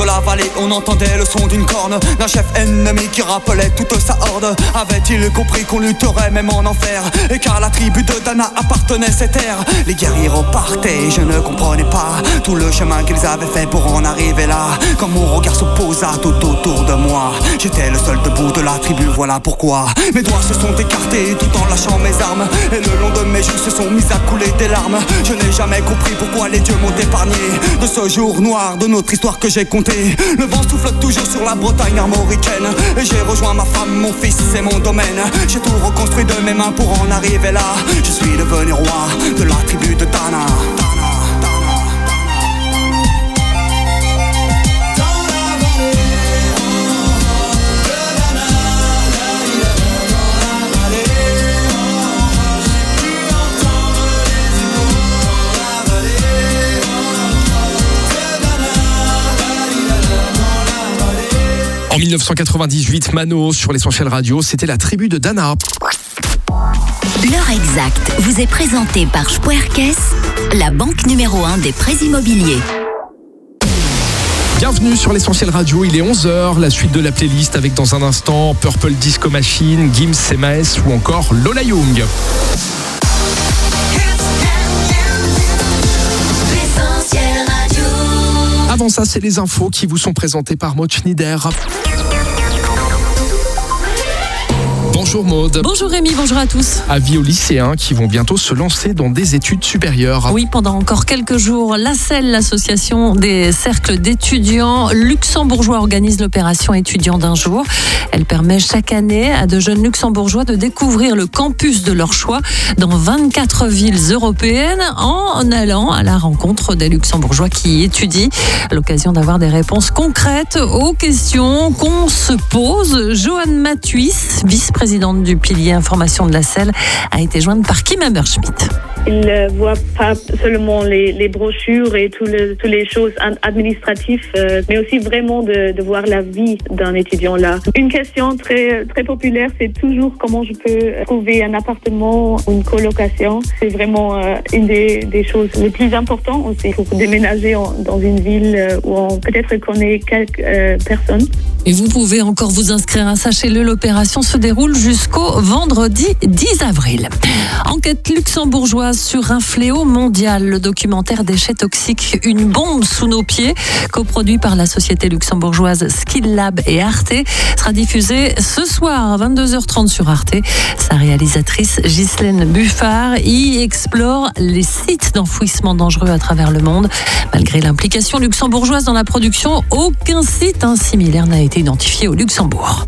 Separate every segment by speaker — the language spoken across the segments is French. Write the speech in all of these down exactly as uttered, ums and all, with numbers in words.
Speaker 1: de la vallée, on entendait le son d'une corne, d'un chef ennemi qui rappelait toute sa horde. Avait-il compris qu'on lutterait même en enfer, et qu'à la tribu de Dana appartenait ces terres? Les guerriers repartaient, je ne comprenais pas tout le chemin qu'ils avaient fait pour en arriver là. Quand mon regard se posa tout autour de moi, j'étais le seul debout de la tribu, voilà pourquoi mes doigts se sont écartés tout en lâchant mes armes, et le long de mes joues se sont mis à couler des larmes. Je n'ai jamais compris pourquoi les dieux m'ont épargné de ce jour noir de notre histoire que j'ai compté. Le vent souffle toujours sur la Bretagne armoricaine, et j'ai rejoint ma femme, mon fils, c'est mon domaine. J'ai tout reconstruit de mes mains pour en arriver là. Je suis devenu roi de la tribu de Dana.
Speaker 2: En dix-neuf cent quatre-vingt-dix-huit, Mano sur l'Essentiel Radio, c'était la tribu de Dana.
Speaker 3: L'heure exacte vous est présentée par Spuerkes, la banque numéro un des prêts immobiliers.
Speaker 2: Bienvenue sur l'Essentiel Radio, il est onze heures, la suite de la playlist avec dans un instant Purple Disco Machine, Gims, M A S ou encore Lola Young. Avant ça, c'est les infos qui vous sont présentées par Maud Schneider. Bonjour Maud.
Speaker 4: Bonjour Rémi, bonjour à tous.
Speaker 2: Avis aux lycéens qui vont bientôt se lancer dans des études supérieures.
Speaker 4: Oui, pendant encore quelques jours, l'A C E L, l'association des cercles d'étudiants luxembourgeois, organise l'opération étudiants d'un jour. Elle permet chaque année à de jeunes luxembourgeois de découvrir le campus de leur choix dans vingt-quatre villes européennes en allant à la rencontre des luxembourgeois qui y étudient. L'occasion d'avoir des réponses concrètes aux questions qu'on se pose. Joanne Mathuis, vice-présidente du pilier information de la C E L, a été jointe par Kim Hammerschmidt.
Speaker 5: Il ne voit pas seulement les, les brochures et toutes les, toutes les choses administratives, euh, mais aussi vraiment de, de voir la vie d'un étudiant là. Une question très, très populaire, c'est toujours comment je peux trouver un appartement ou une colocation. C'est vraiment euh, une des, des choses les plus importantes aussi pour déménager en, dans une ville où on peut-être connaît quelques euh, personnes.
Speaker 4: Et vous pouvez encore vous inscrire, sachez-le, l'opération se déroule jusqu'au vendredi dix avril. Enquête luxembourgeoise sur un fléau mondial, le documentaire Déchets toxiques, une bombe sous nos pieds, coproduit par la société luxembourgeoise Skill Lab et Arte, sera diffusé ce soir à vingt-deux heures trente sur Arte. Sa réalisatrice Ghislaine Buffard y explore les sites d'enfouissement dangereux à travers le monde. Malgré l'implication luxembourgeoise dans la production, aucun site hein, similaire n'a été identifié au Luxembourg.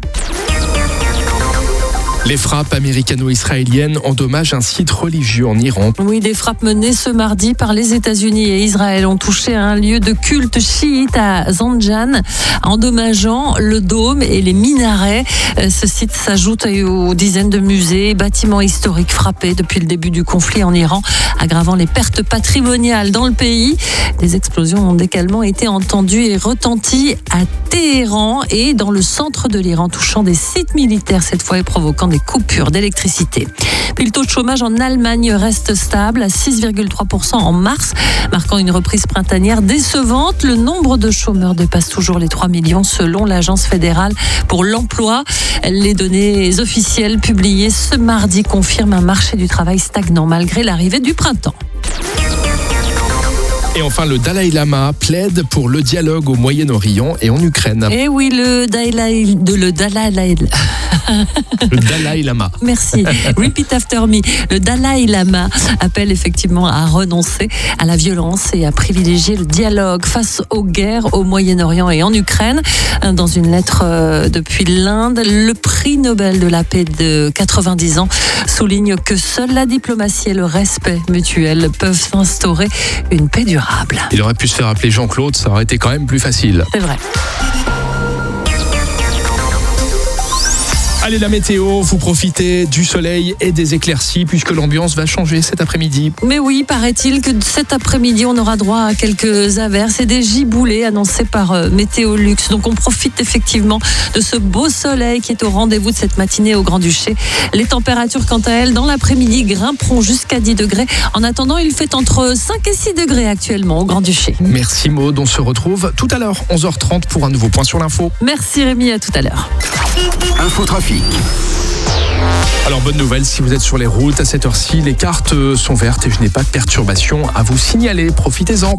Speaker 2: Les frappes américano-israéliennes endommagent un site religieux en Iran.
Speaker 4: Oui, des frappes menées ce mardi par les États-Unis et Israël ont touché un lieu de culte chiite à Zanjan, endommageant le dôme et les minarets. Ce site s'ajoute aux dizaines de musées et bâtiments historiques frappés depuis le début du conflit en Iran, aggravant les pertes patrimoniales dans le pays. Des explosions ont également été entendues et retenties à Téhéran et dans le centre de l'Iran, touchant des sites militaires cette fois et provoquant des coupures d'électricité. Puis le taux de chômage en Allemagne reste stable à six virgule trois pour cent en mars, marquant une reprise printanière décevante. Le nombre de chômeurs dépasse toujours les trois millions selon l'Agence fédérale pour l'emploi. Les données officielles publiées ce mardi confirment un marché du travail stagnant malgré l'arrivée du printemps.
Speaker 2: Et enfin, le Dalai Lama plaide pour le dialogue au Moyen-Orient et en Ukraine.
Speaker 4: Et oui, le Dalai, de le Dalai,
Speaker 2: le Dalai Lama.
Speaker 4: Merci. Repeat after me. Le Dalai Lama appelle effectivement à renoncer à la violence et à privilégier le dialogue face aux guerres au Moyen-Orient et en Ukraine. Dans une lettre depuis l'Inde, le prix Nobel de la paix de quatre-vingt-dix ans souligne que seule la diplomatie et le respect mutuel peuvent instaurer une paix durable.
Speaker 2: Il aurait pu se faire appeler Jean-Claude, ça aurait été quand même plus facile.
Speaker 4: C'est vrai.
Speaker 2: Allez, la météo, vous profitez du soleil et des éclaircies puisque l'ambiance va changer cet après-midi.
Speaker 4: Mais oui, paraît-il que cet après-midi, on aura droit à quelques averses et des giboulées annoncées par euh, Météolux. Donc on profite effectivement de ce beau soleil qui est au rendez-vous de cette matinée au Grand-Duché. Les températures, quant à elles, dans l'après-midi, grimperont jusqu'à dix degrés. En attendant, il fait entre cinq et six degrés actuellement au Grand-Duché.
Speaker 2: Merci Maud, on se retrouve tout à l'heure, onze heures trente pour un nouveau point sur l'info.
Speaker 4: Merci Rémi, à tout à l'heure.
Speaker 6: Infotrafic.
Speaker 2: Alors bonne nouvelle, si vous êtes sur les routes à cette heure-ci, les cartes sont vertes et je n'ai pas de perturbation à vous signaler. Profitez-en.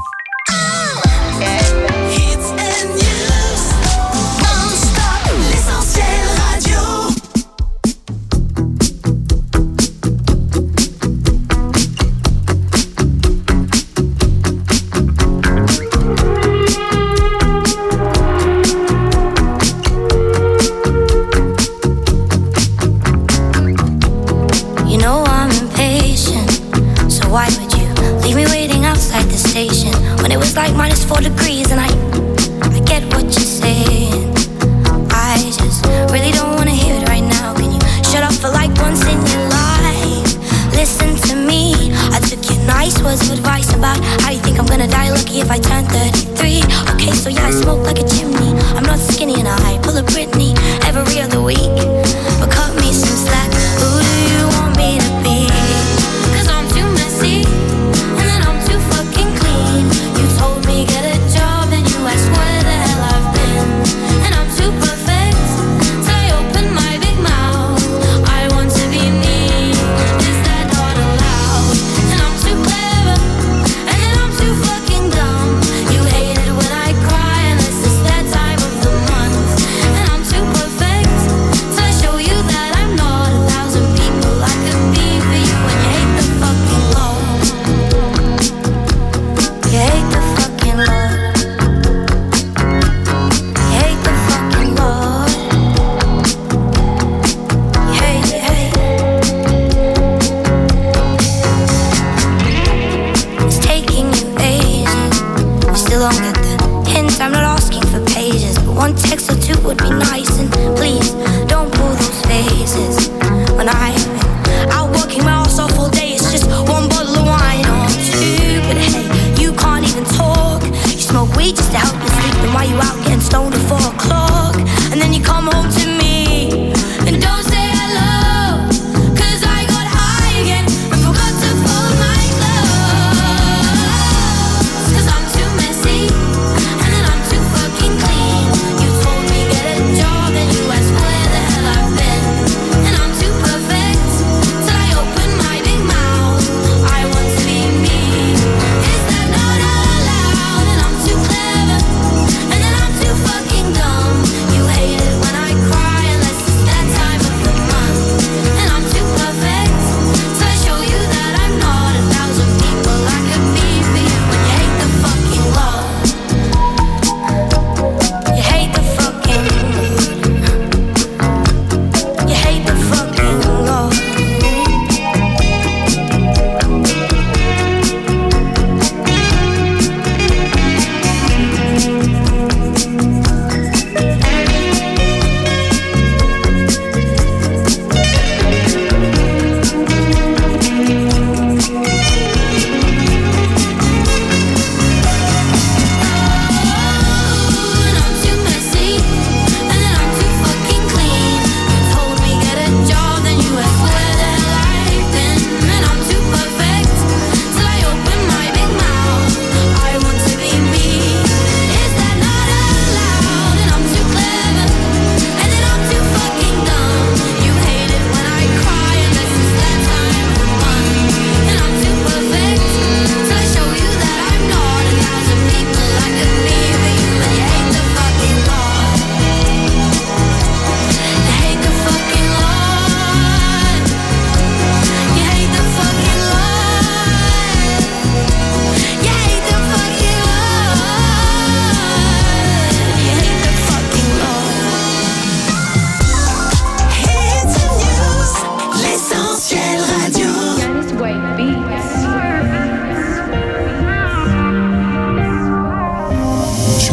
Speaker 7: Like minus four degrees and I, I get what you're saying. I just really don't wanna hear it right now. Can you shut up for like once in your life? Listen to me, I took your nice words of advice about how you think I'm gonna die lucky if I turn thirty-three. Okay, so yeah, I smoke like a chimney. I'm not skinny and I pull a Britney every other week. But cut me some slack, who do you want me to be? Cause I'm too messy, and then I'm too fucking clean. You told me get a job, then you asked where the hell I've been. And I'm too perfect, so I open my big mouth. I want to be me, is that not allowed? And I'm too clever, and then I'm too fucking dumb. You hate it when I cry, unless it's that time of the month. And I'm too perfect, so I show you that I'm not a thousand people I could be for you. And you hate the fucking law. You hate the fucking law. You hate the fucking law. You hate, you hate. It's taking you ages. You still don't get the hint. I'm not asking for pages, but one text or two would be nice. And please don't pull those faces. When I've been out working my ass off all day, it's just one bottle of wine or two. But hey, you can't even talk. You smoke weed just to help you sleep. And why you out getting stoned at four o'clock? And then you come home to me and don't say hello. Cause I got high again and forgot to fold my clothes. Cause I'm too messy, and then I'm too fucking clean. You told me get a job, then you asked where the hell I've been. And I'm too perfect, so I open my big mouth. I want to be me, is that not allowed? And I'm too clever,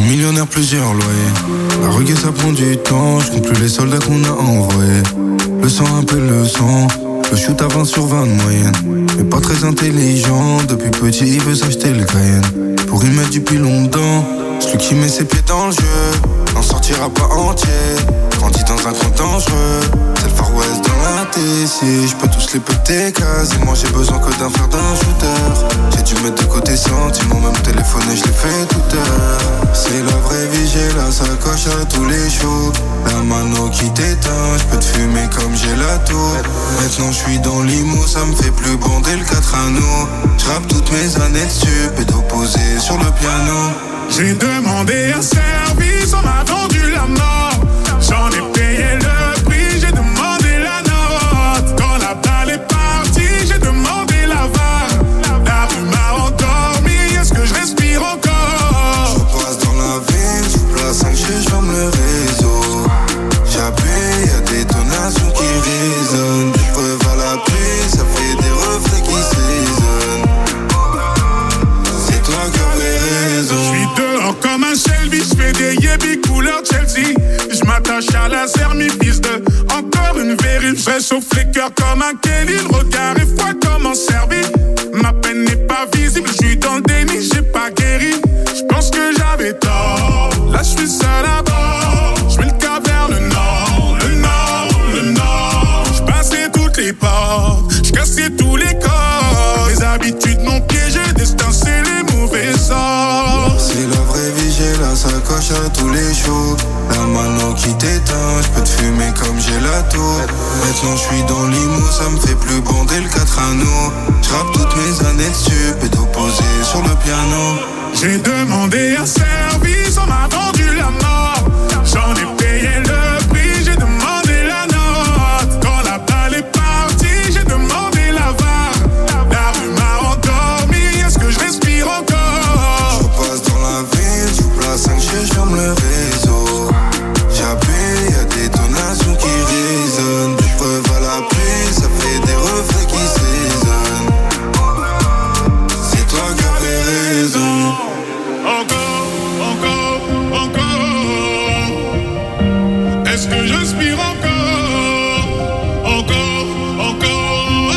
Speaker 8: suis millionnaire, plusieurs loyers. La reggae ça prend du temps, je compte plus les soldats qu'on a envoyés. Le sang appelle le sang, le shoot à vingt sur vingt de moyenne. Mais pas très intelligent, depuis petit il veut s'acheter le Cayenne. Pour y mettre du pilon dedans, celui qui met ses pieds dans le jeu n'en sortira pas entier. Grandis dans un coin dangereux, c'est le Far West dans la T C. Je peux tous les péter quasiment, j'ai besoin que d'un frère d'un shooter. J'ai dû mettre de côté sentiments, même téléphoner je l'ai fait toute heure. C'est la vraie vie, j'ai la sacoche à tous les jours. La mano qui t'éteint, je peux te fumer comme j'ai la tour. Maintenant je suis dans l'imo, ça me fait plus bander le quatre anneaux. Je rappe toutes mes années dessus, pédo posé sur le piano.
Speaker 9: J'ai demandé un service, on m'a vendu la mort. J'en ai payé le prix, j'ai demandé la note. Quand la balle est partie, j'ai demandé la vague. La rue m'a endormi, est-ce que je respire encore?
Speaker 8: Je passe dans la ville, sous place cinq G, je ferme le réseau. J'appuie, y'a des tonations qui résonnent. Des preuves à la pluie, ça fait des reflets qui s'ésonnent. C'est toi qui avais raison.
Speaker 9: Je suis dehors comme un Shelby, je fais des yébis couleur Chelsea. Je m'attache à la mi fils de encore une vérif. Je chauffe les cœurs comme un Kelly. Le regard est froid comme en Serbie. Ma peine n'est pas visible, je suis dans le déni, j'ai pas guéri. Je pense que j'avais tort. Là je suis seul à bord. Je mets le cap vers le nord, le nord, le nord. Je passais toutes les portes, je cassais tous les corps. Mes habitudes m'ont piégé, destin c'est les mauvais sorts.
Speaker 8: C'est la vraie vie, j'ai la sacoche à tous les jours. La mano qui t'éteint, je peux te fumer comme j'ai la tour. Maintenant je suis dans l'imo, ça me fait plus bander le quatre anneaux. Je rappe toutes mes années dessus, pédo posé sur le piano.
Speaker 9: J'ai demandé un service, on m'a vendu la mort. J'en ai payé le prix, j'ai demandé la note. Quand la balle est partie, j'ai demandé la vague. La rue m'a endormi, est-ce que je respire encore?
Speaker 8: Je passe dans la ville, sous place cinq G, je ferme le réseau. J'appuie, y'a des tonations qui résonnent. Des preuves à la pluie, ça fait des reflets qui s'ésonnent. C'est toi qui avais raison.
Speaker 9: Encore, encore, encore. Est-ce que j'inspire encore? Encore, encore,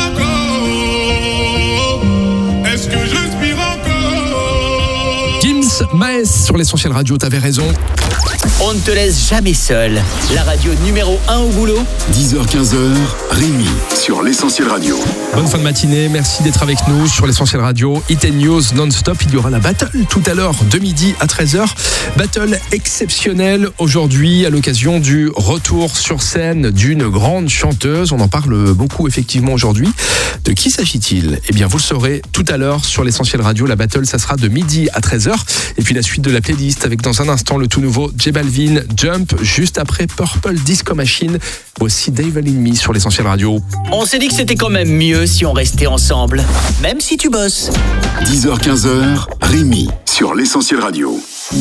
Speaker 9: encore. Est-ce que j'inspire encore?
Speaker 2: Gims, Maes sur l'Essentiel Radio, t'avais raison.
Speaker 10: On ne te laisse jamais seul. La radio numéro un au boulot.
Speaker 6: dix heures quinze, Rémi sur l'Essentiel Radio.
Speaker 2: Bonne fin de matinée, merci d'être avec nous sur l'Essentiel Radio. Hit and News non-stop, il y aura la battle tout à l'heure de midi à treize heures. Battle exceptionnelle aujourd'hui à l'occasion du retour sur scène d'une grande chanteuse. On en parle beaucoup effectivement aujourd'hui. De qui s'agit-il? Eh bien vous le saurez tout à l'heure sur l'Essentiel Radio. La battle, ça sera de midi à treize heures. Et puis la suite de la playlist avec dans un instant le tout nouveau J Balvin, Jump, juste après Purple Disco Machine. Voici Devil in Me sur l'Essentiel Radio.
Speaker 10: On s'est dit que c'était quand même mieux si on restait ensemble, même si tu bosses.
Speaker 6: dix heures quinze, Rémi sur l'Essentiel Radio.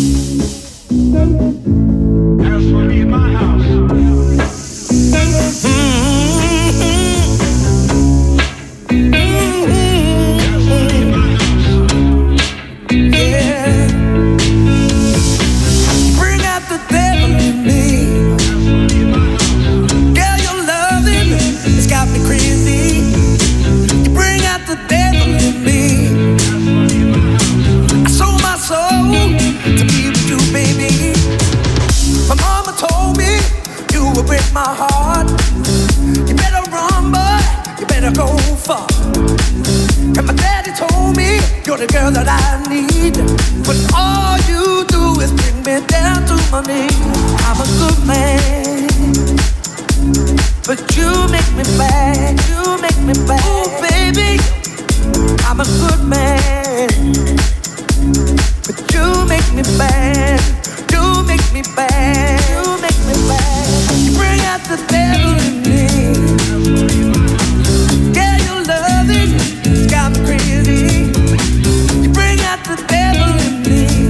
Speaker 11: My heart, you better run, boy, you better go far. And my daddy told me you're the girl that I need, but all you do is bring me down to my knees. I'm a good man, but you make me bad, you make me bad. Ooh, baby, I'm a good man, but you make me bad, you make me bad, you make me bad. You bring out the devil in me. Yeah, your loving has got me crazy. You bring out the devil in me.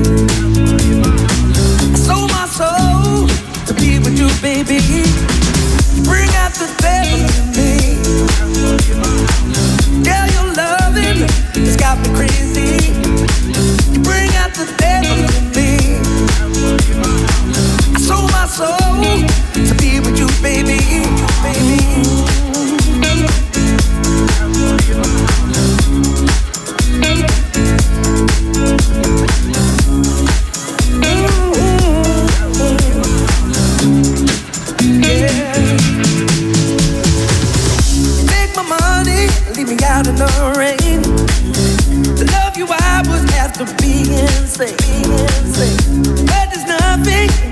Speaker 11: I sold my soul to be with you, baby. You bring out the devil in me. Yeah, your loving has got me crazy. You bring out the devil in me.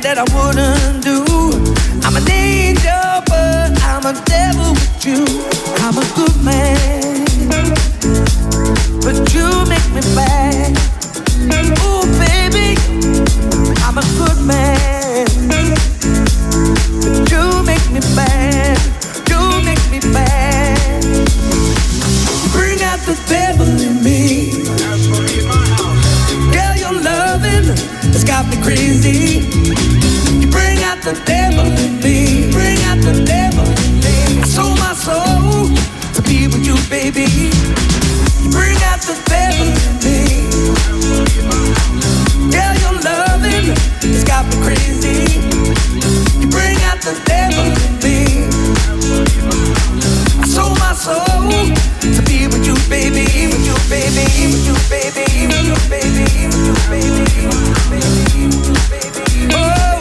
Speaker 11: that I wouldn't do. I'm an angel, but I'm a devil with you. I'm a good man, but you make me bad. Ooh, baby, I'm a good man, but you make me bad. You make me bad. Bring out the devil in me. Girl, your loving has got me crazy. You bring out the devil in me. Bring out the devil in me. I sold my soul to be with you, baby. You bring out the devil in me. Girl, your loving has got me crazy. You bring out the devil in me. I sold my soul to be with you, baby. With you, baby. With you, baby. With you, baby. With you, baby. With you, baby. Oh.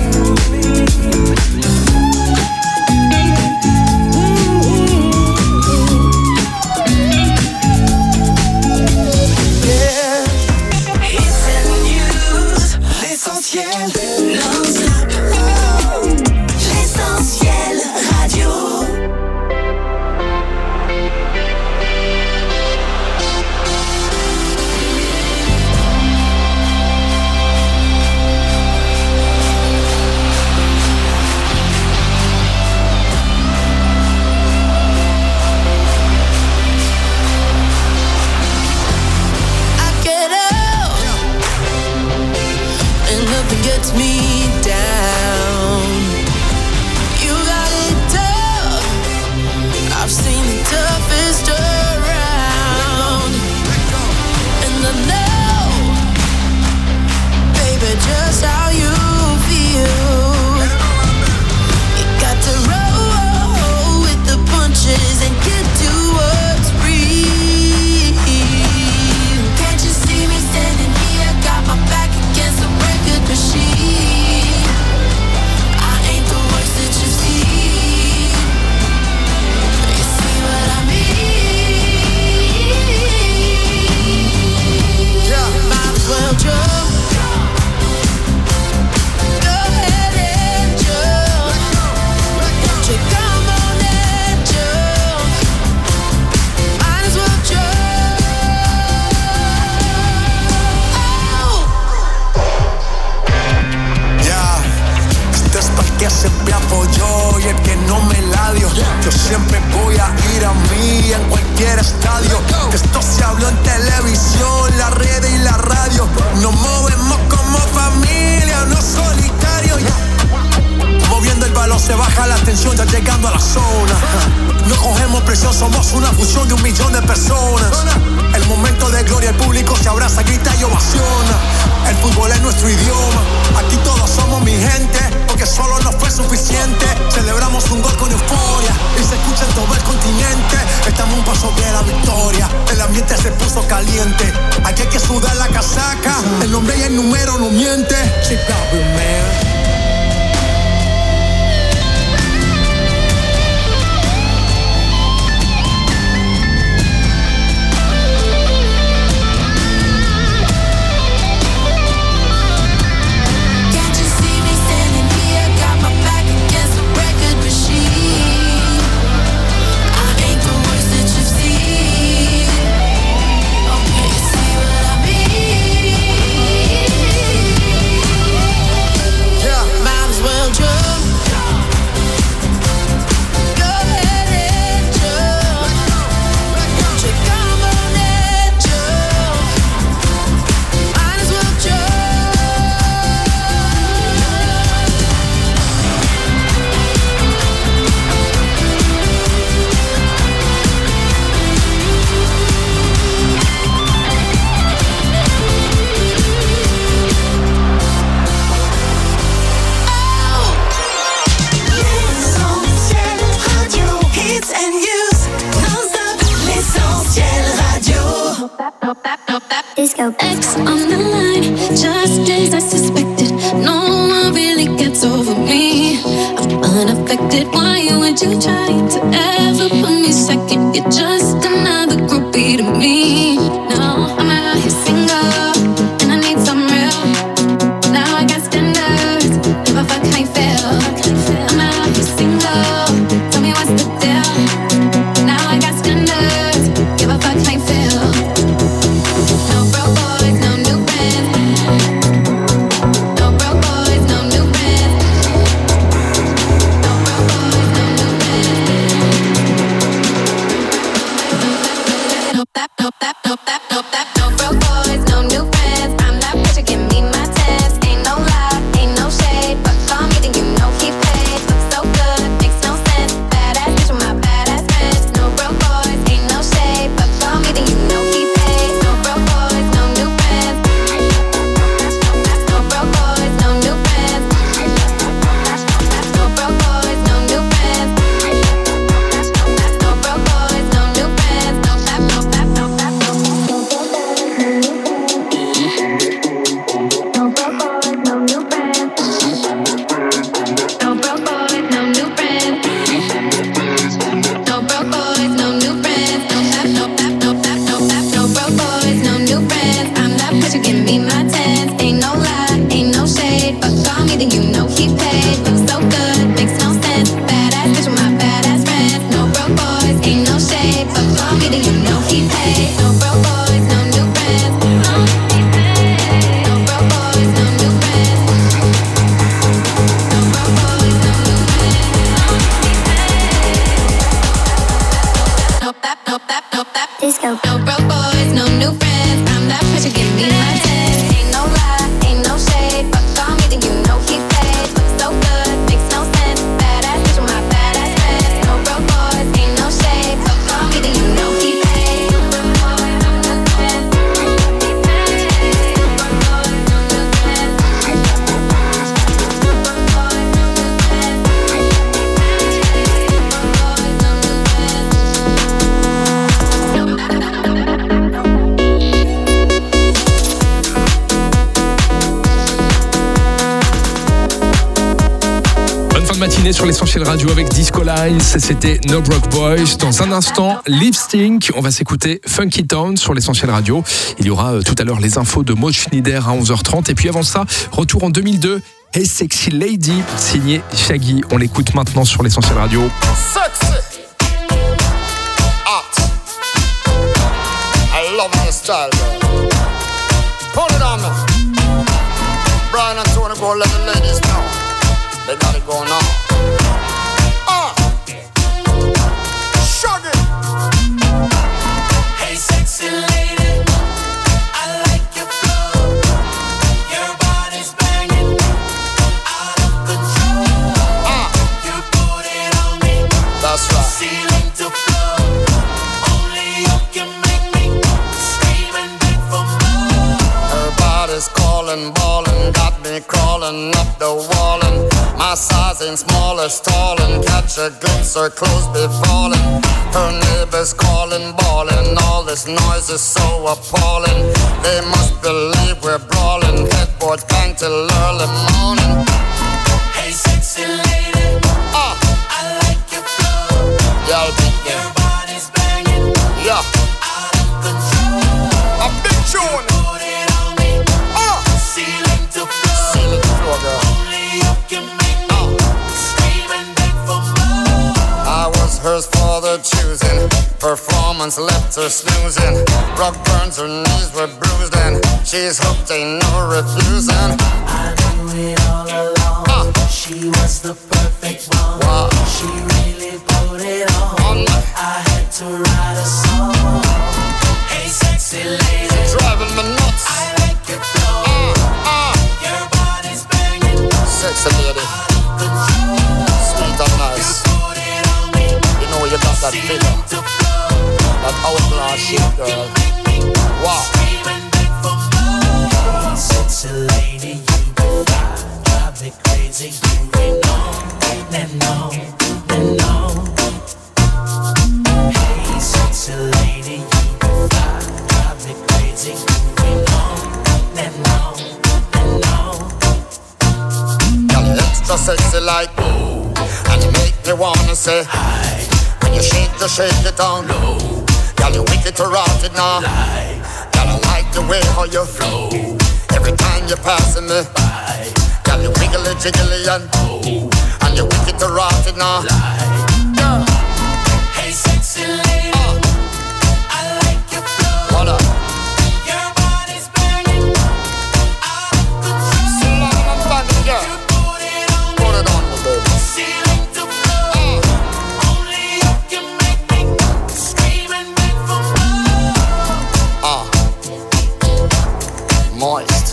Speaker 12: X on the line, just as I suspected. No one really gets over me. I'm unaffected. Why would you try to ever put me second? You're just another groupie to me. No, I'm out here single, and I need some real. Now I got standards,
Speaker 2: fin de matinée sur l'Essentiel Radio avec Disco Lines. C'était No Broke Boys. Dans un instant, Lip Stink. On va s'écouter Funky Town sur l'Essentiel Radio. Il y aura euh, tout à l'heure les infos de Maud Schneider à onze heures trente. Et puis avant ça, retour en deux mille deux. Hey Sexy Lady, signé Shaggy. On l'écoute maintenant sur l'Essentiel Radio.
Speaker 13: Sexy. Hot. I love your style, girl. Put it on me. Brian and Tony go let the ladies know. They got it going on. Uh. Shaggy.
Speaker 11: Hey, sexy lady, I like your flow. Your body's banging, out of control.
Speaker 13: Uh.
Speaker 11: You put it on me.
Speaker 13: That's right.
Speaker 11: Ceiling to floor. Only you can make me scream and beg for more.
Speaker 13: Her body's calling, ballin', got me crawling up the wall. And my size ain't small or stalling. Catch a glimpse, her clothes be falling. Her neighbors calling, bawling. All this noise is so appalling. They must believe we're brawling. Headboard bang till early morning.
Speaker 11: Hey, sexy lady,
Speaker 13: Ah,
Speaker 11: I like your flow.
Speaker 13: yeah, big
Speaker 11: Your
Speaker 13: yeah.
Speaker 11: body's banging,
Speaker 13: Yeah,
Speaker 11: out of control.
Speaker 13: a big tune.
Speaker 11: Put it on me,
Speaker 13: Ah,
Speaker 11: ceiling to floor.
Speaker 13: seal it floor, girl.
Speaker 11: Only you can make me scream and beg for more.
Speaker 13: I was hers for the choosing. Performance left her snoozing. Rock burns, her knees were bruised, and she's hooked, ain't no refusing.
Speaker 11: I knew it all along.
Speaker 13: Ah.
Speaker 11: She was the perfect one.
Speaker 13: Wow.
Speaker 11: She really put it on.
Speaker 13: On me.
Speaker 11: I had to write a song. Hey, sexy lady,
Speaker 13: Driving me nuts.
Speaker 11: I like your flow.
Speaker 13: Ah, ah,
Speaker 11: Your body's banging,
Speaker 13: sexy lady,
Speaker 11: out of control.
Speaker 13: sweet and nice.
Speaker 11: Put it on me,
Speaker 13: You know you got that figure,
Speaker 11: ceiling to floor.
Speaker 13: that hourglass shape, girl. Wow.
Speaker 11: Scream and beg for more. Hey, sexy lady, you be fine. Drive me crazy, you ain't on and on and on. Hey, sexy lady, you be fine. Drive me crazy, you ain't on and on and on.
Speaker 13: Girl, you extra sexy like ooh, and you make me wanna say hi. When you shake, you shake it down low. Girl, you wicked to rot it now. Girl, I like the way how you flow. Every time you're passing me by. Girl, you wiggly jiggly and oh, and you wicked to rot it now. Girl,
Speaker 11: Hey, sexy lady,
Speaker 13: uh,
Speaker 11: I like your flow.
Speaker 13: what up?
Speaker 11: Your body's banging, out of control.
Speaker 13: Sit down and bang it, girl.
Speaker 11: Put it on me,
Speaker 13: Put it on me, baby.
Speaker 11: ceiling to floor. Only you can make me scream and beg for more.
Speaker 13: Ah, moist.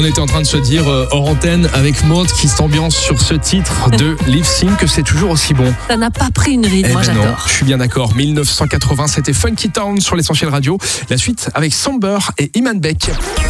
Speaker 2: On était en train de se dire euh, hors antenne avec Maud qui s'ambiance sur ce titre de Lip Sync que c'est toujours aussi bon.
Speaker 4: Ça n'a pas pris une ride,
Speaker 2: eh
Speaker 4: moi
Speaker 2: ben
Speaker 4: j'adore.
Speaker 2: Non, je suis bien d'accord. dix-neuf cent quatre-vingts, c'était Funky Town sur l'Essentiel Radio. La suite avec Samber et Iman Beck.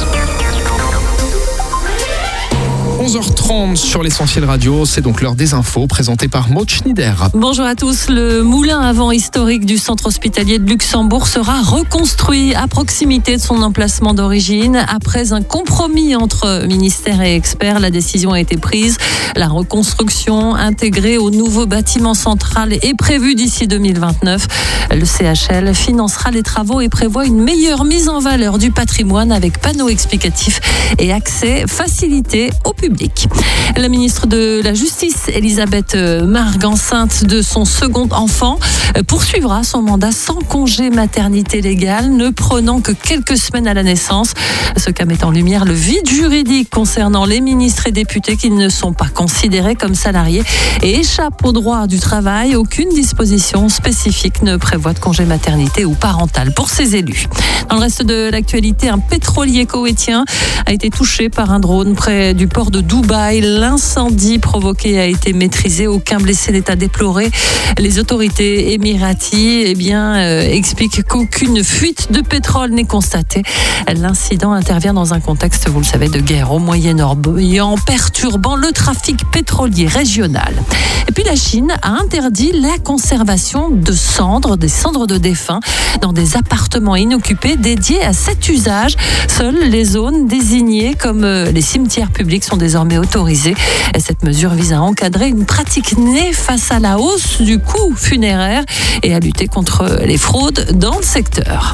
Speaker 2: onze heures trente sur l'Essentiel Radio, c'est donc l'heure des infos présentée par Maud Schneider.
Speaker 4: Bonjour à tous. Le moulin à vent historique du centre hospitalier de Luxembourg sera reconstruit à proximité de son emplacement d'origine. Après un compromis entre ministère et experts, la décision a été prise. La reconstruction intégrée au nouveau bâtiment central est prévue d'ici deux mille vingt-neuf. Le C H L financera les travaux et prévoit une meilleure mise en valeur du patrimoine avec panneaux explicatifs et accès facilité au public. La ministre de la Justice, Elisabeth Margue, enceinte de son second enfant, poursuivra son mandat sans congé maternité légal, ne prenant que quelques semaines à la naissance. Ce cas met en lumière le vide juridique concernant les ministres et députés qui ne sont pas considérés comme salariés et échappent au droit du travail. Aucune disposition spécifique ne prévoit de congé maternité ou parental pour ces élus. Dans le reste de l'actualité, un pétrolier koweïtien a été touché par un drone près du port de Dubaï. L'incendie provoqué a été maîtrisé. Aucun blessé n'est à déplorer. Les autorités émiraties eh bien, euh, expliquent qu'aucune fuite de pétrole n'est constatée. L'incident intervient dans un contexte, vous le savez, de guerre au Moyen-Orient, perturbant le trafic pétrolier régional. Et puis la Chine a interdit la conservation de cendres, des cendres de défunts, dans des appartements inoccupés dédiés à cet usage. Seules les zones désignées comme les cimetières publics sont désormais autorisées. Et cette mesure vise à encadrer une pratique née face à la hausse du coût funéraire et à lutter contre les fraudes dans le secteur.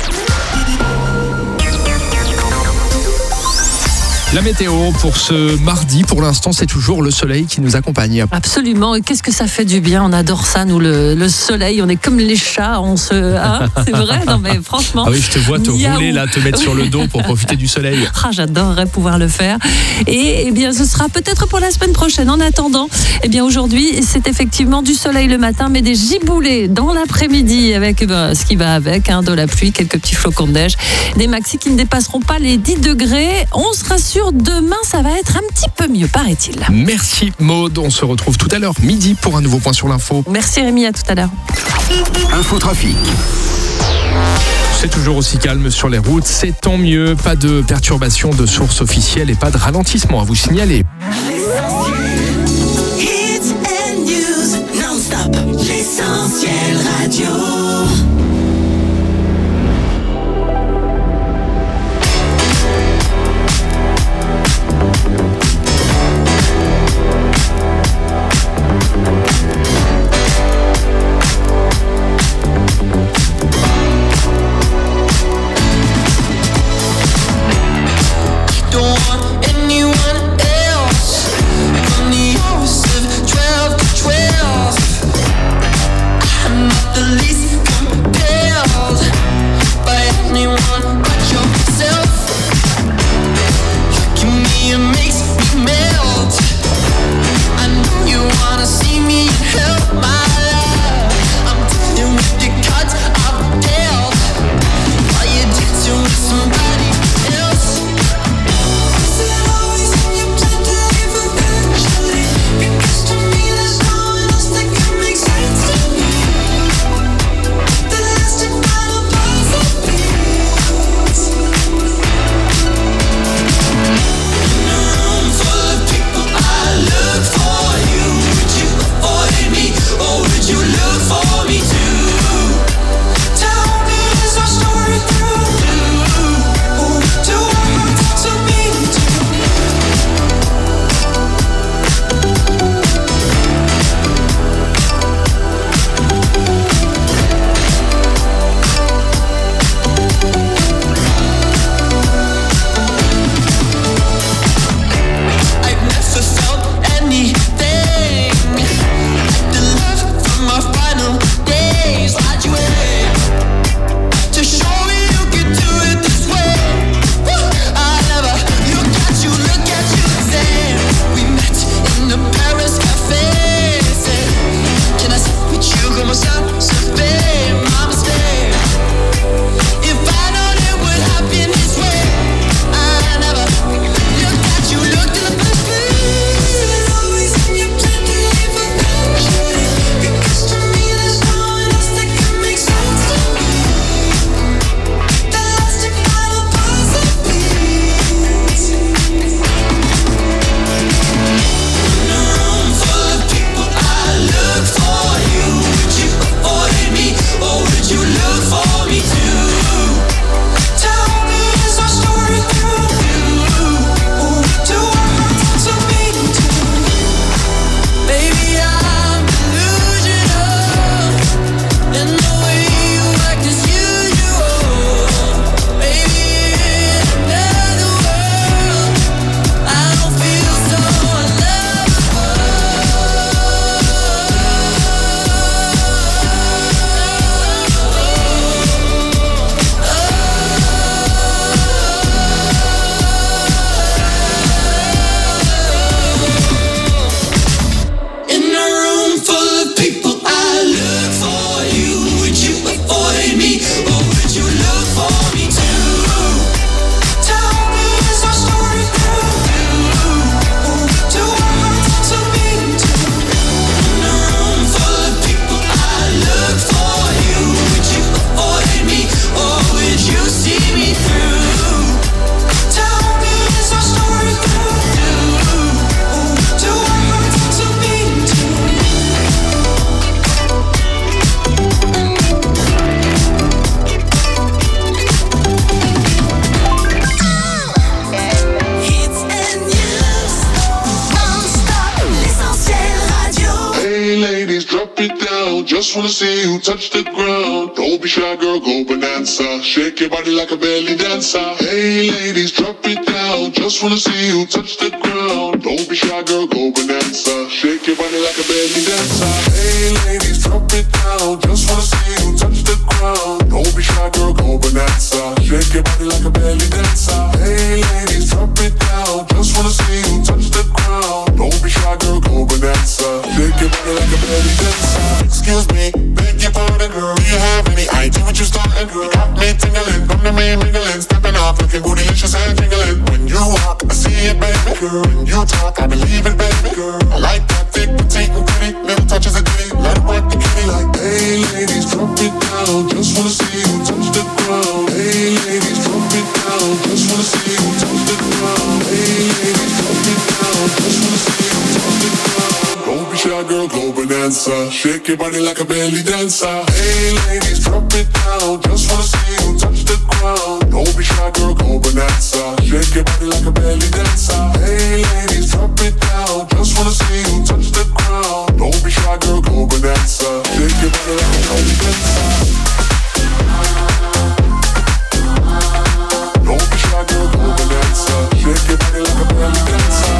Speaker 2: La météo pour ce mardi, pour l'instant, c'est toujours le soleil qui nous accompagne.
Speaker 4: Absolument. Et qu'est-ce que ça fait du bien. On adore ça, nous, le, le soleil. On est comme les chats. On se, hein, c'est vrai. Non, mais franchement.
Speaker 2: Ah oui, je te vois te
Speaker 4: miaou.
Speaker 2: rouler là, te mettre sur le dos pour profiter du soleil.
Speaker 4: Ah, j'adorerais pouvoir le faire. Et eh bien, ce sera peut-être pour la semaine prochaine. En attendant, eh bien, aujourd'hui, c'est effectivement du soleil le matin, mais des giboulées dans l'après-midi avec ben, ce qui va avec, hein, de la pluie, quelques petits flocons de neige, des maxis qui ne dépasseront pas les dix degrés. On se rassure. Demain, ça va être un petit peu mieux, paraît-il.
Speaker 2: Merci Maud, on se retrouve tout à l'heure, midi, pour un nouveau point sur l'info.
Speaker 4: Merci Rémi, à tout à l'heure.
Speaker 6: Infotrafic.
Speaker 2: C'est toujours aussi calme sur les routes, c'est tant mieux, pas de perturbation de source officielle et pas de ralentissement à vous signaler.
Speaker 11: Hits and news non-stop. L'Essentiel Radio.
Speaker 14: Least just wanna see you touch the ground. Don't be shy, girl, go bonanza. Shake your body like a belly dancer. Hey, ladies, drop it down. Just wanna see you touch the ground. Don't be shy, girl, go bonanza. Shake your body like a belly dancer. Hey, ladies, drop it down. Just wanna see you touch the ground. Don't be shy, girl, go bonanza. Shake your body like a belly dancer. Hey, ladies, drop it down. Just wanna see you touch the ground. Don't be shy, girl, go bonanza. Shake your body like a belly dancer.
Speaker 13: Excuse me, beg your pardon, girl. Do you have any idea what you're starting, girl? You got me tingling, come to me mingling, stepping off, looking bootylicious and jingling. When you walk, I see it, baby, girl. When you talk, I believe it, baby, girl. I like that thick, petite, and pretty, little touches of ditty. Let it work the kitty like, hey, ladies, drop it down. Just wanna see you touch the ground. Hey, ladies, drop it down. Just wanna see you touch the ground. Hey, ladies, drop it down. Just wanna see you touch the ground. Don't be shy, girl, go bonanza. Shake your body like a belly dancer. Hey, ladies, drop it down. Just wanna see you touch the ground. Don't be shy, girl, go bonanza. Shake your body like a belly dancer. Hey, ladies, drop it down. Just wanna see you touch the ground. Don't be shy, girl, go bonanza. Shake your body like a belly dancer. Don't be shy, girl, go bonanza. Shake your body like a belly dancer.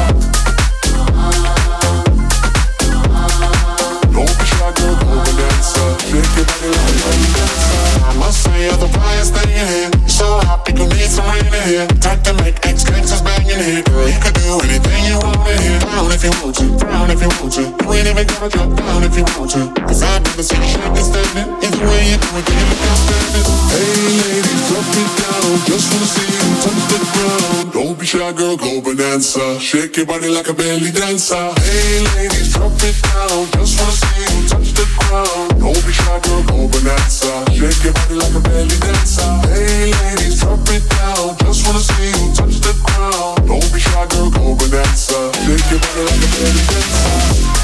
Speaker 13: Don't be shy, girl, go bonanza. Shake your body like a belly dancer. I must say you're the brightest thing in here. You're so hot, people need some rain in here. Type to make ex-gangsters bang in here. Girl, you could do anything you want in here. Down if you want to, down if you want to. You ain't even gotta drop down if you want to. Cause I've never seen you shaking standing. Either way you do it, then you look outstanding. Hey ladies, drop it down. Just wanna see you touch the ground. Don't be shy, girl, go bonanza. Shake your body like a belly dancer. Hey ladies, drop it down. Just wanna see you touch the ground. Don't be shy, girl, go bonanza. Shake your body like a belly dancer. Hey ladies, drop it down. Just wanna see you touch the ground. Don't be shy, girl, go bonanza. Shake your body like a belly dancer.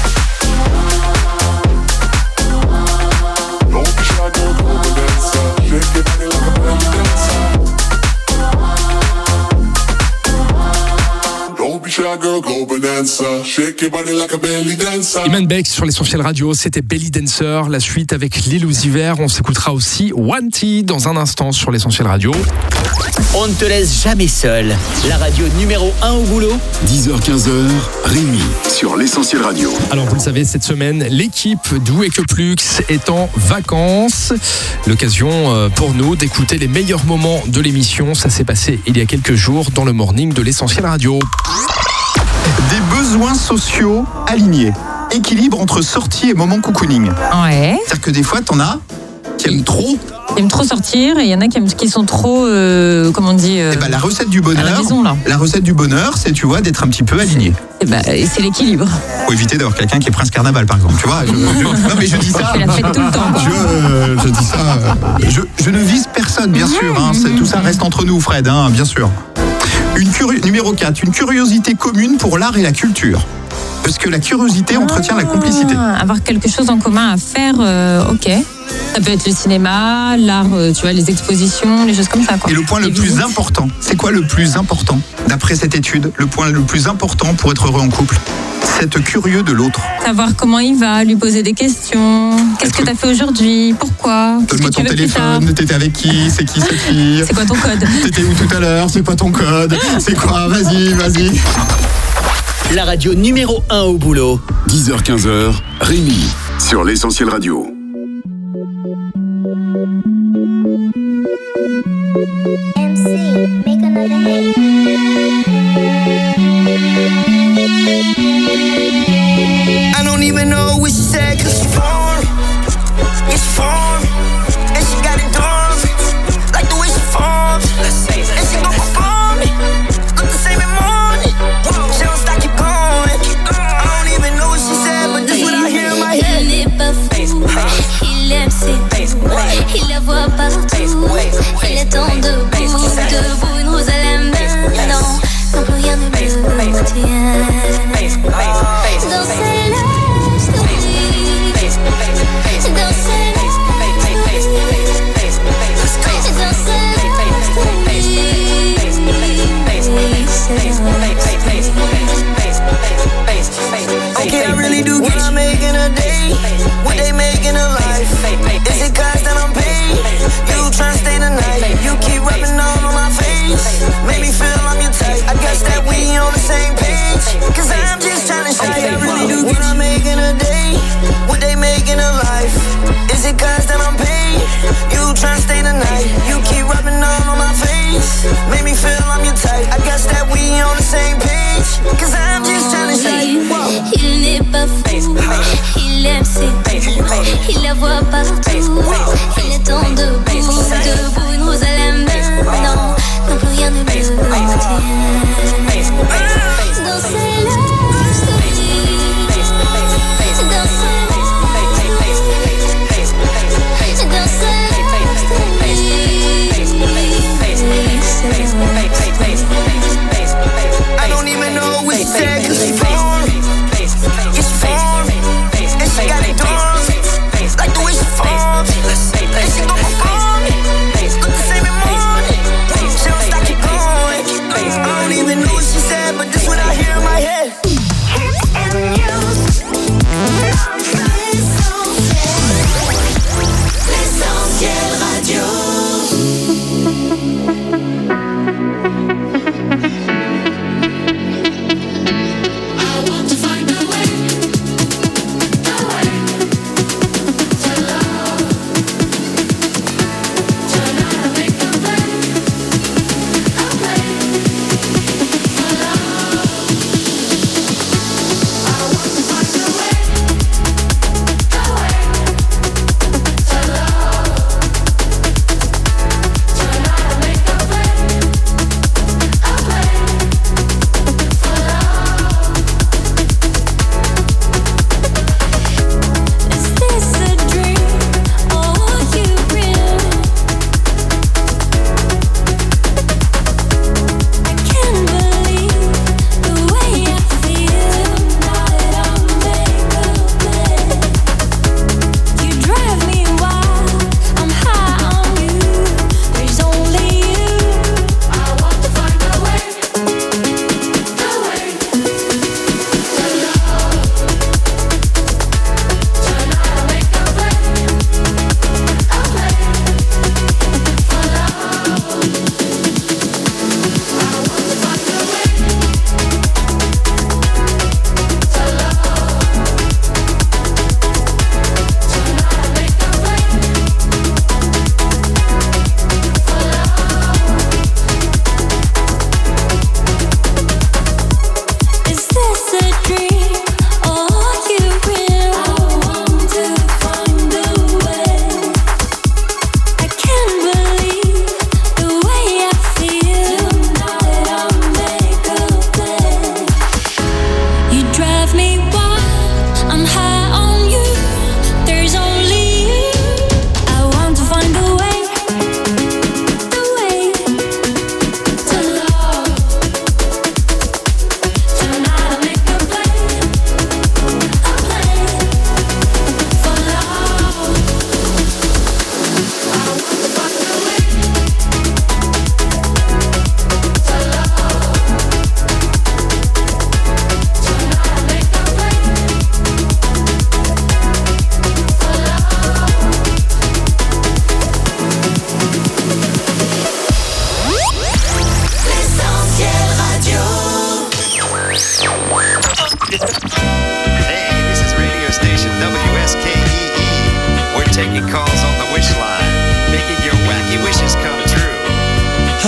Speaker 13: Don't be shy, girl, go bonanza. Shake your body like a belly dancer. Don't be shy, girl, go bonanza. Shake your body like a belly dancer.
Speaker 2: Iman Beck sur l'Essentiel Radio, c'était Belly Dancer. La suite avec Lil Uzi Vert. On s'écoutera aussi Wanted dans un instant sur l'Essentiel Radio.
Speaker 10: On ne te laisse jamais seul. La radio numéro un au boulot.
Speaker 6: dix heures quinze, Rémi sur l'Essentiel Radio.
Speaker 2: Alors vous le savez, cette semaine, l'équipe d'Où est que Plux est en vacances. L'occasion pour nous d'écouter les meilleurs moments de l'émission. Ça s'est passé il y a quelques jours dans le morning de l'Essentiel Radio.
Speaker 15: Des besoins sociaux alignés. Équilibre entre sortie et moment cocooning.
Speaker 4: Ouais.
Speaker 15: C'est-à-dire que des fois, t'en as qui aiment trop.
Speaker 4: Qui aiment trop sortir et il y en a qui, aiment, qui sont trop, euh, comment on dit euh,
Speaker 15: eh ben, la recette du bonheur,
Speaker 4: à la maison, là.
Speaker 15: La recette du bonheur, c'est, tu vois, d'être un petit peu aligné.
Speaker 4: Eh ben, c'est l'équilibre.
Speaker 15: Faut éviter d'avoir quelqu'un qui est Prince Carnaval, par exemple. Tu vois, je, je, non mais je dis ça.
Speaker 4: Je fais la fête tout le temps.
Speaker 15: Je, je dis ça. Je, je ne vise personne, bien sûr. Hein, c'est, tout ça reste entre nous, Fred, hein, bien sûr. Une curi- numéro quatre, une curiosité commune pour l'art et la culture. Parce que la curiosité entretient
Speaker 4: ah,
Speaker 15: la complicité.
Speaker 4: Avoir quelque chose en commun à faire, euh, ok. Ça peut être le cinéma, l'art, euh, tu vois, les expositions, les choses comme ça, quoi.
Speaker 15: Et le point le plus important, c'est quoi le plus important d'après cette étude? Le point le plus important pour être heureux en couple, c'est être curieux de l'autre.
Speaker 4: Savoir comment il va, lui poser des questions. Qu'est-ce que tu as fait aujourd'hui? Pourquoi?
Speaker 15: Donne-moi ton téléphone, t'étais avec qui? C'est qui cette fille?
Speaker 4: C'est quoi ton code?
Speaker 15: T'étais où tout à l'heure? C'est quoi ton code? C'est quoi? Vas-y, vas-y.
Speaker 10: La radio numéro un au boulot.
Speaker 6: dix heures quinze, Rémi sur l'Essentiel Radio.
Speaker 7: M C, make another hit.
Speaker 11: I don't even know what she said, cause she phone. It's phone. And she got it done. Like the way she formed. And she gon' perform it. Look the same in morning. She don't stop, keep going. I don't even know what she said, but this what I hear in my head.
Speaker 12: Il est pas fou, il aime ses goûts, il la voit partout, il est en debout, debout.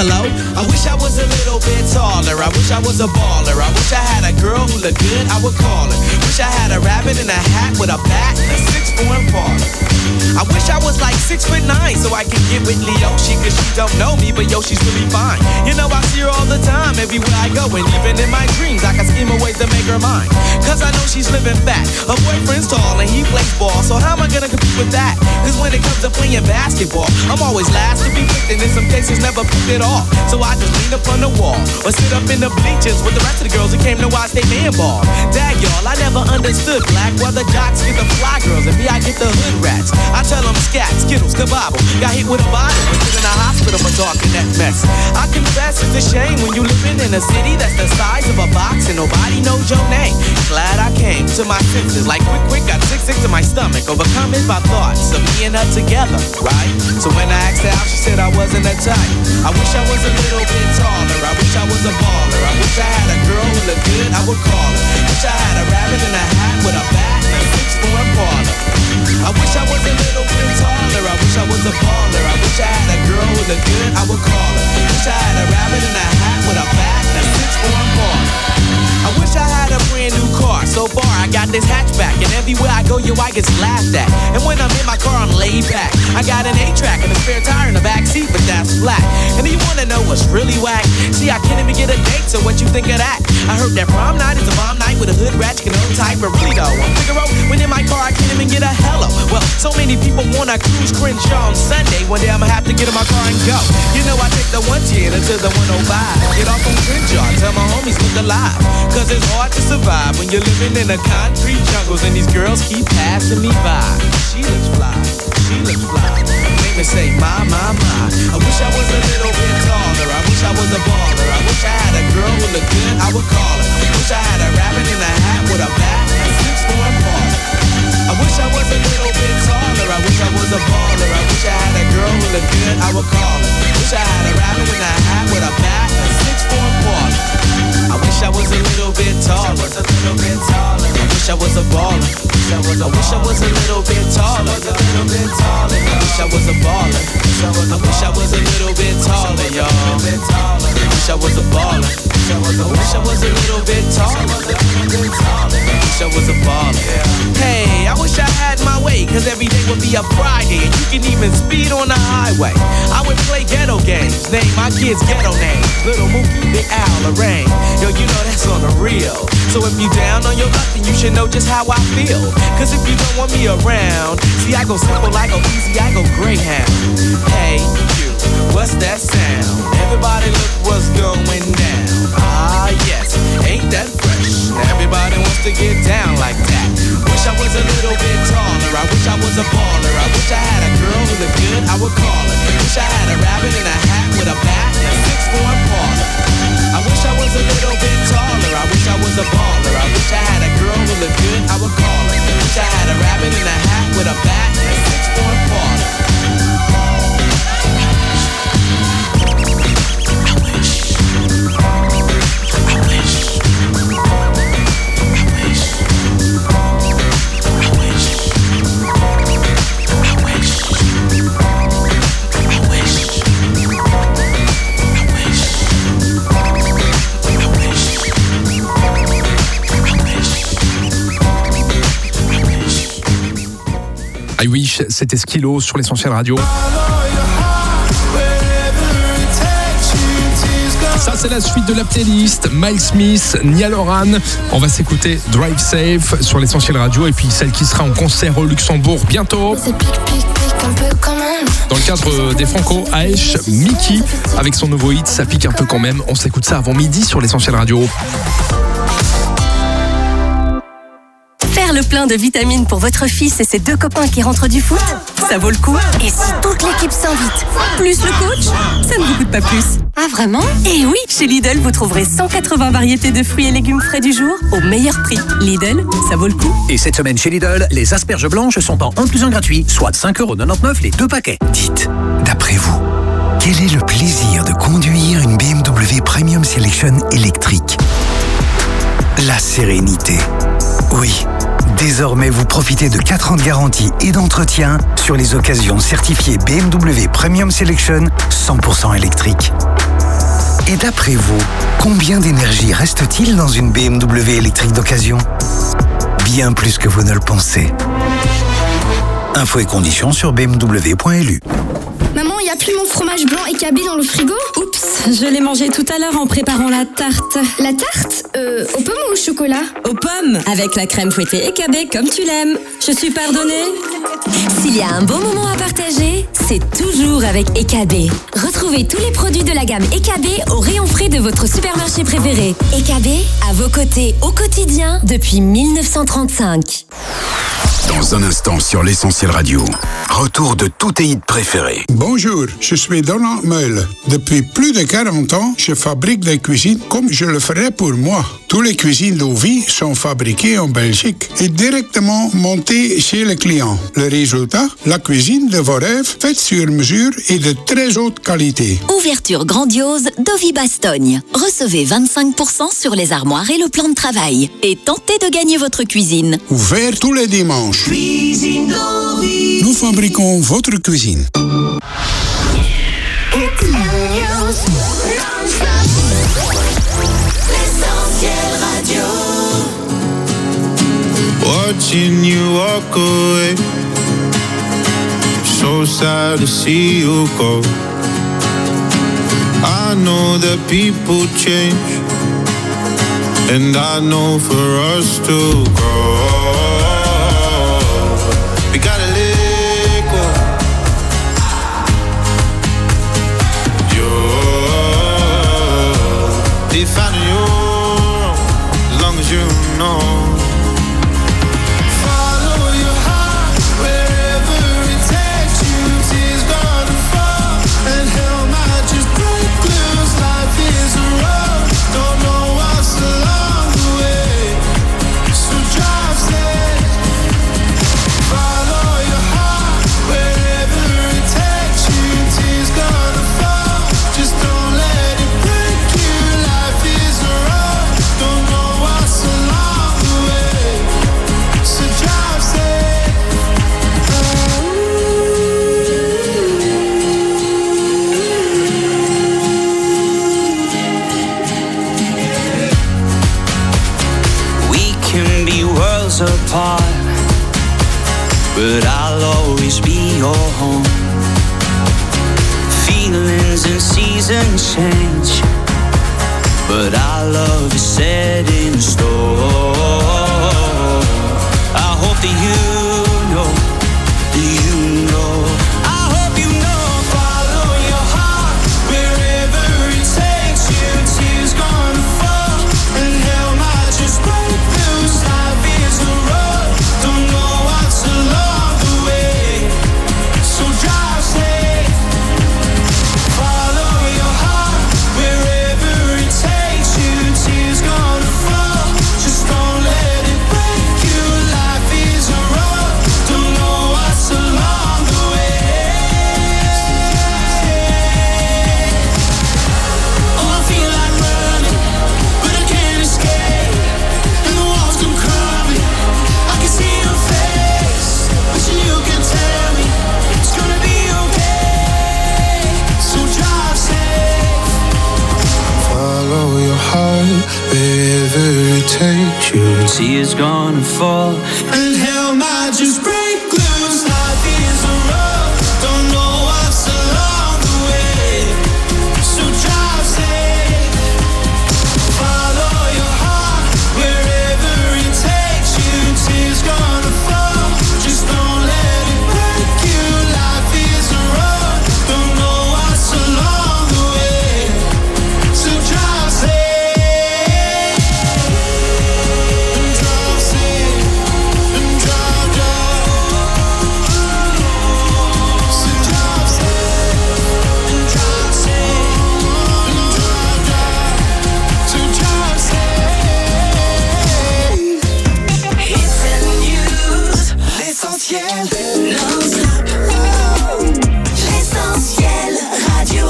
Speaker 16: Hello? I wish I was a little bit taller. I wish I was a baller. I wish I had a girl who looked good, I would call her. Wish I had a rabbit in a hat with a bat and a six-form baller. I wish I was like six foot nine so I could get with Leoshi, cause she don't know me, but yo, she's really fine. You know I see her all the time, everywhere I go, and even in my dreams I can scheme a way to make her mine. Cause I know she's living fat. Her boyfriend's tall and he plays ball, so how am I gonna compete with that? Cause when it comes to playing basketball, I'm always last to be picked, and in some cases never picked at all. So I just lean up on the wall or sit up in the bleachers with the rest of the girls who came to watch they man ball. Dag y'all, I never understood black, why the jocks get the fly girls and me I get the hood rats. I tell them scat, skittles, kabobble, got hit with a bottle and put in a hospital for talking that mess. I confess it's a shame when you living in a city that's the size of a box and nobody knows your name. Glad I came to my senses, like quick quick got sick sick to my stomach, overcome it by thoughts of me and her together, right? So when I asked her out, she said I wasn't a type. I wish I was a little bit taller, I wish I was a baller, I wish I had a girl who looked good, I would call her. Wish I had a rabbit in a hat with a bat and a six-form baller. I wish I was a little bit taller, I wish I was a baller, I wish I had a girl who looked good, I would call her. Wish I had a rabbit in a hat with a bat and a six-form baller. I wish I had a brand new car. So far I got this hatchback, and everywhere I go, yo, I get laughed at. And when I'm in my car, I'm laid back. I got an eight-track and a spare tire in the back seat, but that's flat. And you wanna know what's really whack? See, I can't even get a date, so what you think of that? I heard that prom night is a bomb night with a hood rat, you can own type, but really though, I'm Figaro. When in my car, I can't even get a hello. Well, so many people wanna cruise Crenshaw on Sunday. One day I'ma have to get in my car and go. You know I take the one ten until the one oh five. Get off on Crenshaw, tell my homies look alive. Cause it's hard to survive when you're living in the concrete jungles and these girls keep passing me by. She looks fly, she looks fly. Make me say, my, my, my. I wish I was a little bit taller. I wish I was a baller. I wish I had a girl who looked good, I would call her. Wish I had a rabbit in a hat with a bat and a six-form baller. I wish I was a little bit taller. I wish I was a baller. I wish I had a girl who looked good, I would call her. Wish I had a rabbit in a hat with a bat and a six-form baller. I wish I was a little bit taller. I wish I was a little bit taller. I wish I was a baller. I wish I was a little bit taller. I wish I was a baller. I wish I was a little bit taller, y'all. I wish I was a baller. I wish I was a little bit taller. I wish I was a baller. Hey, I wish I had my way, cause every day would be a Friday and you can even speed on the highway. I would play ghetto games, name my kids ghetto names. Little Mookie, Big Al, Lorraine. Yo, you know that's on the real. So if you down on your luck, then you should know just how I feel. Cause if you don't want me around, see I go simple, I go easy, I go Greyhound. Hey, you, what's that sound? Everybody look what's going down. Ah yes, ain't that fresh? Everybody wants to get down like that. Wish I was a little bit taller. I wish I was a baller. I wish I had a girl who looked good, I would call her. Wish I had a rabbit in a hat with a bat and a six-form baller. I wish I was a little bit taller. I wish I was a baller. I wish I had a girl who looked good, I would call her. Wish I had a rabbit in a hat with a bat and a six-form baller.
Speaker 2: I Wish, c'était Skilo sur l'Essentiel Radio. Ça, c'est la suite de la playlist. Miles Smith, Niall Horan. On va s'écouter Drive Safe sur l'Essentiel Radio et puis celle qui sera en concert au Luxembourg bientôt. Dans le cadre des Franco, Aesh, Mickey, avec son nouveau hit, ça pique un peu quand même. On s'écoute ça avant midi sur l'Essentiel Radio.
Speaker 17: Faire le plein de vitamines pour votre fils et ses deux copains qui rentrent du foot, ça vaut le coup. Et si toute l'équipe s'invite, plus le coach, ça ne vous coûte pas plus. Ah vraiment? Et oui, chez Lidl, vous trouverez cent quatre-vingts variétés de fruits et légumes frais du jour au meilleur prix. Lidl, ça vaut le coup.
Speaker 18: Et cette semaine chez Lidl, les asperges blanches sont en un plus un gratuit, soit cinq euros quatre-vingt-dix-neuf les deux paquets.
Speaker 19: Dites, d'après vous, quel est le plaisir de conduire une B M W Premium Selection électrique? La sérénité. Oui. Désormais, vous profitez de quatre ans de garantie et d'entretien sur les occasions certifiées B M W Premium Selection cent pour cent électrique. Et d'après vous, combien d'énergie reste-t-il dans une B M W électrique d'occasion ? Bien plus que vous ne le pensez. Infos et conditions sur b m w point l u.
Speaker 20: Maman, il n'y a plus mon fromage blanc et cabé dans le frigo ?
Speaker 17: Oups, je l'ai mangé tout à l'heure en préparant la tarte.
Speaker 20: La tarte euh, aux pommes ou au chocolat ?
Speaker 17: Aux pommes, avec la crème fouettée et cabé comme tu l'aimes. Je suis pardonnée.
Speaker 21: S'il y a un beau moment à partager, c'est toujours avec E K B. Retrouvez tous les produits de la gamme E K B au rayon frais de votre supermarché préféré. E K B, à vos côtés au quotidien depuis mille neuf cent trente-cinq.
Speaker 6: Dans un instant sur l'Essentiel Radio, retour de tous tes hits préférés.
Speaker 22: Bonjour, je suis Donald Meul. Depuis plus de quarante ans, je fabrique des cuisines comme je le ferais pour moi. Toutes les cuisines d'Ovie sont fabriquées en Belgique et directement montées chez le client. Le résultat, la cuisine de vos rêves, faite sur mesure et de très haute qualité.
Speaker 3: Ouverture grandiose d'Ovie Bastogne. Recevez vingt-cinq pour cent sur les armoires et le plan de travail. Et tentez de gagner votre cuisine.
Speaker 22: Ouvert tous les dimanches.
Speaker 11: Cuisine d'Ovie.
Speaker 22: Nous fabriquons votre cuisine.
Speaker 23: Watching you walk away, so sad to see you go. I know that people change, and I know for us to grow, we gotta let go. You're defining your own, as long as you know.
Speaker 24: Apart, but I'll always be your home. Feelings and seasons change, but our love is set in stone. I hope that you know, you know. I hope you know. Follow your heart wherever it takes you. Tears gonna fall and hell might just break loose. Life is a road, don't know what's along the way, so drive safe. Follow your heart wherever it takes you. Tears gonna fall, just don't let it break you. Life is a road, don't know what's along the way. Oh, I feel like running, but I can't escape, and the walls come crumbling. I can see your face, wishing you can tell me it's gonna be okay, so drive safe.
Speaker 23: Follow your heart wherever it takes you.
Speaker 24: Tears gonna fall
Speaker 23: And hell might just break loose. Life is a road, don't know what's along the way, so drive safe. Follow your heart wherever it takes you. Tears gonna fall, just don't let it break you. Life is a road, don't know what's along the way, so drive safe. And drive safe, and drive, drive. So drive safe, and drive safe, and drive, drive. So drive safe.
Speaker 11: Hits and news, l'essentiel, non-stop. L'essentiel radio.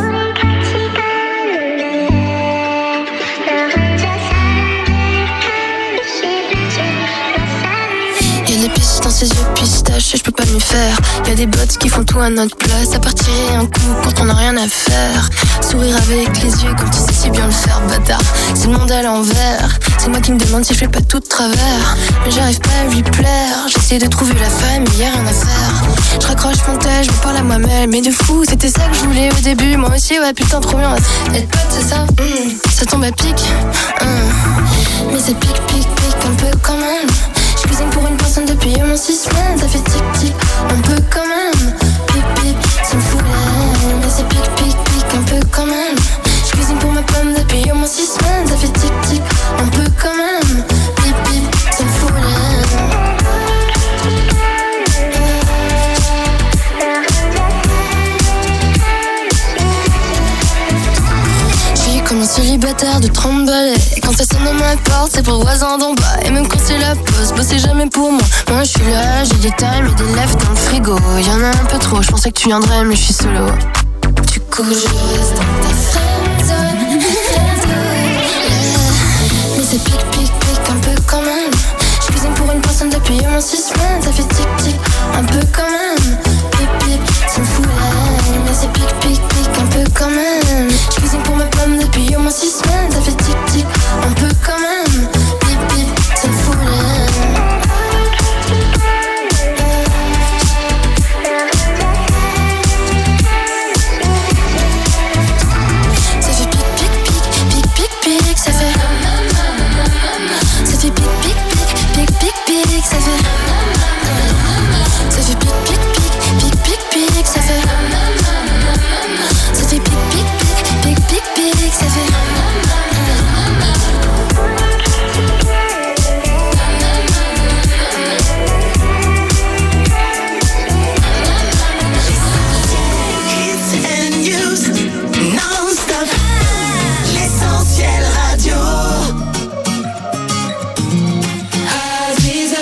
Speaker 25: Y'a des pistes dans ses yeux pistaches et je peux pas m'y faire. Y'a des bots qui font tout à notre place. À part tirer un coup quand on a rien à faire. Sourire avec les yeux comme tu sais si bien le faire, bâtard. C'est le monde à l'envers. C'est moi qui me demande si je fais pas tout de travers. Mais j'arrive pas à lui plaire. J'essaie de trouver la femme, mais y'a rien à faire. Je raccroche mon tel, je me parle à moi-même. Mais de fou, c'était ça que je voulais au début. Moi aussi, ouais, putain, trop bien. Être pote, c'est ça, mmh, ça tombe à pic. Mmh. Mais ça pique, pique, pique un peu quand même. Je cuisine pour une personne depuis au moins six semaines. Ça fait tic-tic, un peu quand même. Pip, pip, ça me fout l'air. Mais ça pique, pique, pique un peu quand même. Je cuisine pour ma pomme depuis au moins six semaines. Ça fait tic-tic, un peu quand même. Pip, pip, ça me fout l'air. Comme un célibataire de trente balais. Et quand ça sonne à ma porte, c'est pour le voisin d'en bas. Et même quand c'est la pause, bossez jamais pour moi. Moi je suis là, j'ai des times et des lèvres dans le frigo. Y'en a un peu trop, je pensais que tu viendrais mais je suis solo. Du coup je reste dans ta friendzone, mais ça pique, pique, pique un peu quand même. Je cuisine pour une personne depuis au moins six semaines. Ça fait tic, tic, un peu quand même. Pip, pip, ça me fout l'air. Mais ça pique, pique, pique un peu quand même. Je cuisine pour ma pomme depuis au moins six semaines. Ça fait tic, tic, un peu quand même. Pip, pip, ça me fout l'air. Ça fait pique, pique, pique, pique, pique, pique. Ça fait Ça fait pique, pique, pique, pique, pique, pique. Ça fait Ça fait pique, pique, pique, pique, pique, pique. Ça fait Ça fait pique, pique, pique, pique, pique, pique. Ça fait
Speaker 23: Hits and news, non-stop. L'essentiel radio. Aziza,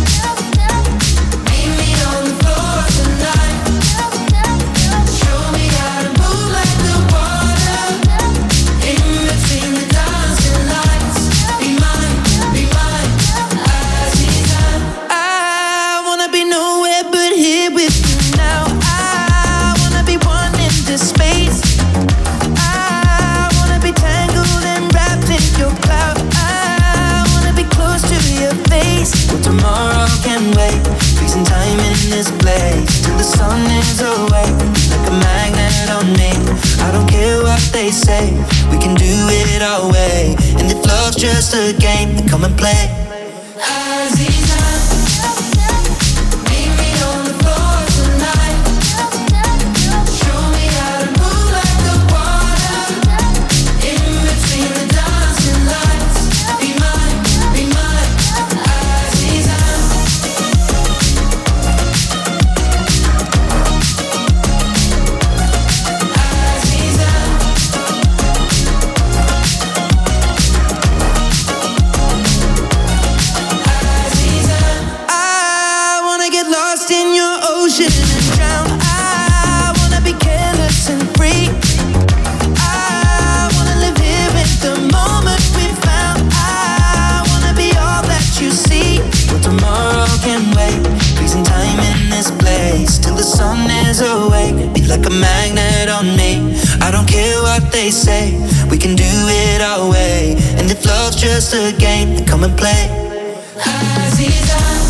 Speaker 23: meet me on the floor tonight. Show me how to move like the water. In between the dancing lights. Be mine, be mine, Aziza. I wanna be nowhere but here with you now. I wanna be one in this space. I wanna be tangled and wrapped in your cloud. I wanna be close to your face. Well, tomorrow can wait. Freezing time in this place till the sun is away. Like a magnet on me. I don't care what they say. We can do it our way. And if love's just a game, then come and play. Aziza, meet me on the floor tonight. Show me how to move like the water. In between the dancing lights. Be mine, be mine, Aziza. I wanna get lost in your ocean and drown. I wanna be careless and free. I wanna live here in the moment we found. I wanna be all that you see. Well, tomorrow can wait. Freezing time in this place till the sun is awake. Be like a magnet on me. I don't care what they say. We can do it our way. And if love's just a game, then come and play. Aziza.